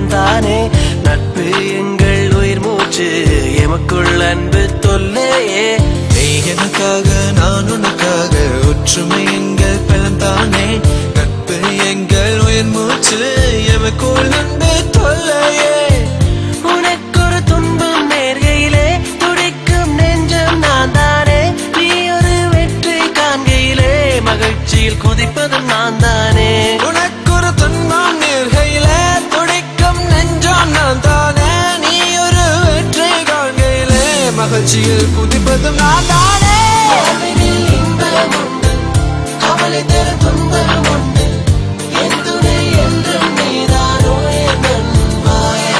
பலன்தானே. நட்பு எங்கள் உயிர் மூச்சு, எமக்குள் அன்பு தொல்லையே. நீ எனக்காக நான் உனக்காக, ஒற்றுமை எங்கள் பலன்தானே. நட்பு எங்கள் உயிர் மூச்சு, எமக்குள் அன்பு தொல்லையே. உனக்கொரு துன்பம் நேர்கையிலே துடிக்கும் நெஞ்சம் நான் தானே. நீ ஒரு வெற்றி காண்கையிலே மகிழ்ச்சியில் குதிப்பதும் நான் தானே. உனக்கொரு துன்பம் நேர்கையிலே துடிக்கும் நெஞ்சம் நான் தானே. நீ ஒரு வெற்றி காண்கையிலே மகிழ்ச்சியில் குதிப்பதும் நான் தானே. இன்பம் உண்டு, கவலை தரும் துன்பம் உண்டு, என் துணை என்றும் நீதானோ என் நண்பா.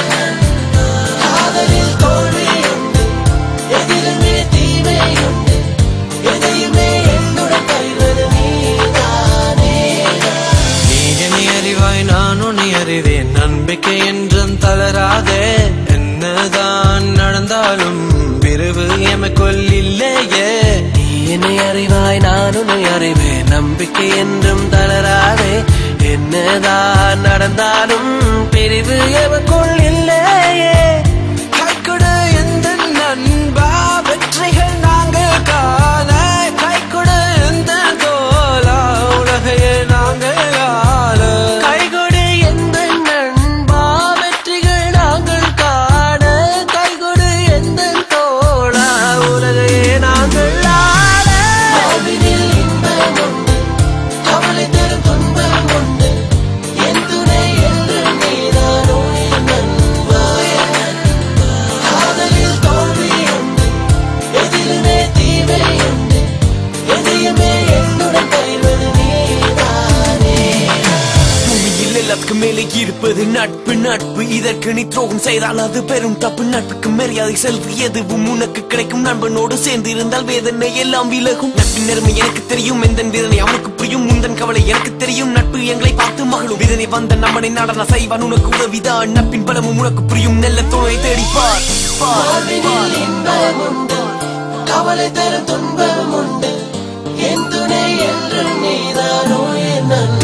காதலில் தோல்வி உண்டு, எதிலுமே தீமை உண்டு, எதையுமே என்னுடன் பயிர்வது நீதானே. நீ என்னை அறிவாய், நான் உன்னை அறிவேன். நம்பிக்கை என்றும் தளராதே. என்னதான் நடந்தாலும் பிரிவு எமக்குள் இல்லையே. நீ என்னை அறிவாய், நான் உன்னை அறிவேன். நம்பிக்கை என்றும் தளராதே. என்னதான் நடந்தாலும் பிரிவு எமக்குள் இல்லையே. கைக்குடு எந்த நண்பா, வெற்றிகள் நாங்கள் காண. கைக்குடு எந்த தோலா, உலகையே நாங்கள் ஆள. கைகொடு எந்த நண்பா, வெற்றிகள் நாங்கள் காண. கைகொடு எந்த தோழா, உலகையே நாங்கள் ஆள. வாழ்வினில் இன்பம் உண்டு, கவலை தரும் துன்பம் உண்டு, என் துணை என்றும் நீதானோ என் நண்பா. காதலில் தோல்வி உண்டு, எதிலுமே தீமை உண்டு, எதையுமே என்னுடன் பயிர்வது நீதானே. பூமியில் எல்லாத்துக்கு மேலே இருப்பது நட்பு. நட்பு இதற்கு நீ துரோகம் செய்தால் அது பெரும் தப்பு. நட்புக்கு மரியாதை செல்வி எதுவும் உனக்கு கிடைக்கும். நண்பனோடு சேர்ந்து இருந்தால் வேதனை எல்லாம் விலகும். நட்பின் நேர்மை எனக்கு தெரியும், எந்த வேதனை அவனுக்கு புரியும். முந்தன் கவலை எனக்கு தெரியும், நட்பு எங்களை பார்த்து மகளும். வேதனை வந்த நம்மனை நடன செய்வான், உனக்கு உதவிதான். நட்பின் பலமும் உனக்கு புரியும், நல்ல துணை தேடிப்பார். வாழ்வினில் இன்பம் உண்டு, கவலை தரும் துன்பம் உண்டு, என் துணை என்றும் நீதானோ என் நண்பா.